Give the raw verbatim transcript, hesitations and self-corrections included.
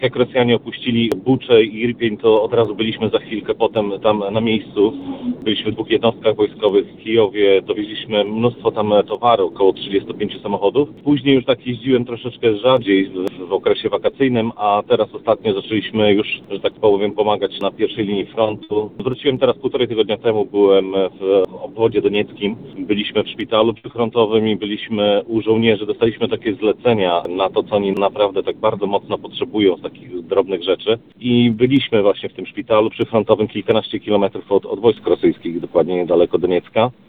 Jak Rosjanie opuścili Buczę i Irpień, to od razu byliśmy za chwilkę potem tam na miejscu. Byliśmy w dwóch jednostkach wojskowych w Kijowie, dowieźliśmy mnóstwo tam towaru, około trzydziestu pięciu samochodów. Później już tak jeździłem troszeczkę rzadziej w, w okresie wakacyjnym, a teraz ostatnio zaczęliśmy już, że tak powiem, pomagać na pierwszej linii frontu. Wróciłem teraz półtorej tygodnia temu, byłem w obwodzie donieckim. Byliśmy w szpitalu przyfrontowym i byliśmy u żołnierzy. Dostaliśmy takie zlecenia na to, co oni naprawdę tak bardzo mocno potrzebują z takich drobnych rzeczy. I byliśmy właśnie w tym szpitalu przyfrontowym kilkanaście kilometrów od, od wojsk rosyjskich, dokładnie niedaleko Doniecka.